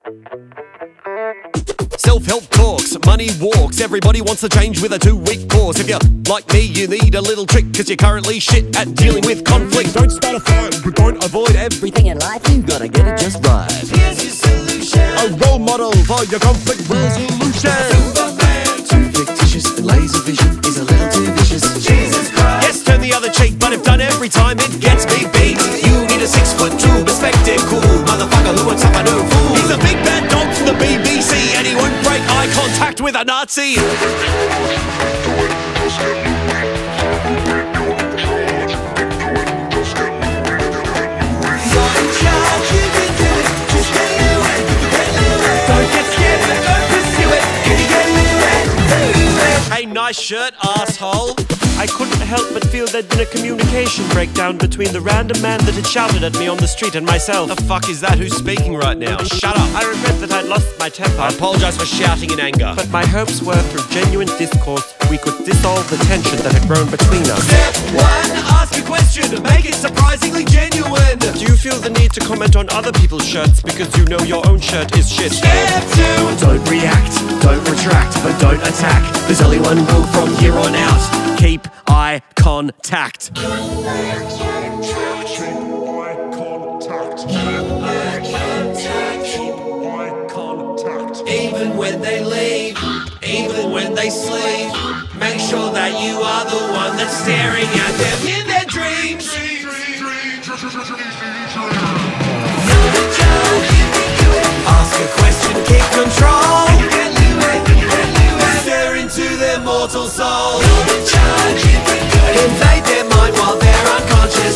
Self-help talks, money walks. Everybody wants to change with a 2-week course. If you're like me, you need a little trick, cause you're currently shit at dealing with conflict. Don't start a fight, but don't avoid everything in life. You gotta get it just right. Here's your solution. A role model for your conflict resolution. Superman, too fictitious, and laser vision is a little too vicious. Jesus Christ. Yes, turn the other cheek, but if done every time, it gets me beat. You need a 6'2" perspective, cool motherfucker who wants up a no fool. He's a big bad dog from the BBC, and he won't break eye contact with a Nazi. Hey, nice shirt, asshole. I couldn't help but feel there'd been a communication breakdown between the random man that had shouted at me on the street and myself. The fuck is that? Who's speaking right now? Shut up. I regret that I'd lost my temper. I apologise for shouting in anger. But my hopes were through genuine discourse we could dissolve the tension that had grown between us. Step 1, ask a question to make it surprisingly genuine. Do you feel the need to comment on other people's shirts because you know your own shirt is shit? Step 2, don't react, don't retract, but don't attack. There's only one rule from here on out. Keep eye contact. Even when they leave, even when they sleep, make sure that you are the one that's staring at them in their dreams. Ask a question, keep control. Stare into their mortal soul. Invade their mind while they're unconscious.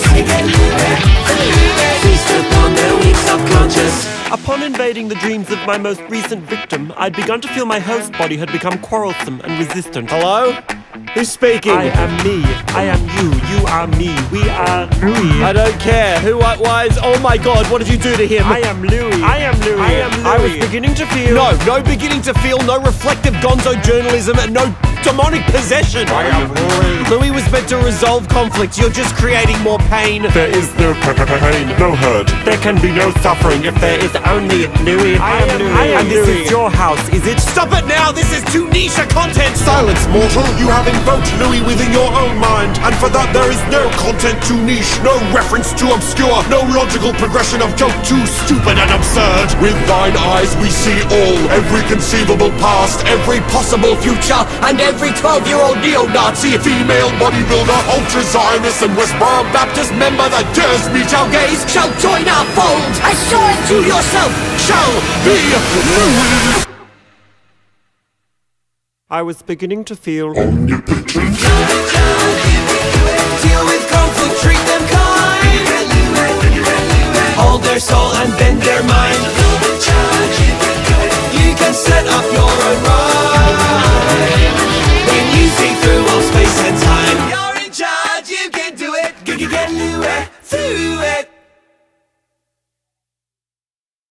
Feast upon their weak subconscious. Upon invading the dreams of my most recent victim, I'd begun to feel my host body had become quarrelsome and resistant. Hello? Who's speaking? I am me. I am you. You are me. We are Louis. I don't care. Who, what, why is... Oh my god, what did you do to him? I am Louis. I am Louis. I am Louis. I was beginning to feel... No beginning to feel, no reflective gonzo journalism, and no demonic possession. I am Louis. Louis was meant to resolve conflict. You're just creating more pain. There is no pain, no hurt. There can be no suffering if there is only Louis. I am Louis. And this is your house, is it? Stop it now! This is too niche a content! Silence, mortal! You have invoked Louis within your own mind, and for that there is no content too niche, no reference too obscure, no logical progression of joke too stupid and absurd. With thine eyes we see all, every conceivable past, every possible future, and every 12-year-old neo-Nazi, female bodybuilder, ultra-Zionist and Westboro Baptist member that dares meet our gaze shall join our fold. Assured to yourself shall be Louis. I was beginning to feel... Omnipotent.